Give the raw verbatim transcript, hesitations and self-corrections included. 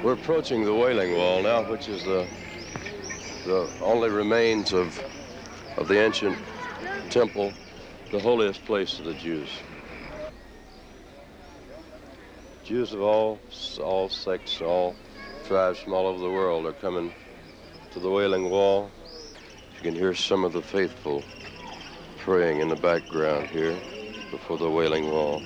We're approaching the Wailing Wall now, which is the the only remains of of the ancient temple, the holiest place of the Jews. Jews of all all sects, all tribes from all over the world are coming to the Wailing Wall. You can hear some of the faithful praying in the background here before the Wailing Wall.